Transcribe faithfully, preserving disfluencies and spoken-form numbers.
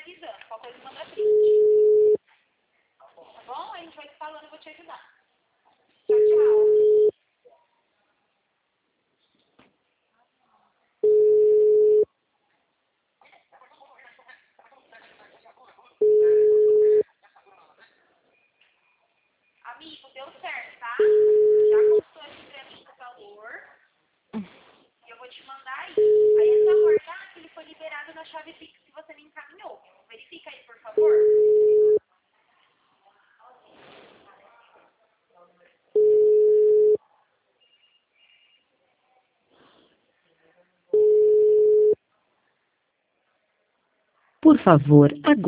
avisando. Qualquer coisa manda print. Tá bom? A gente vai se falando, eu vou te ajudar. Tchau, tchau. Amigo, deu certo, tá? Já consultou aqui pra mim o valor. E eu vou te mandar aí. Aí é só aguardar que ele foi liberado na chave Pix que você me encaminhou. Verifica aí, por favor. Por favor, aguarde.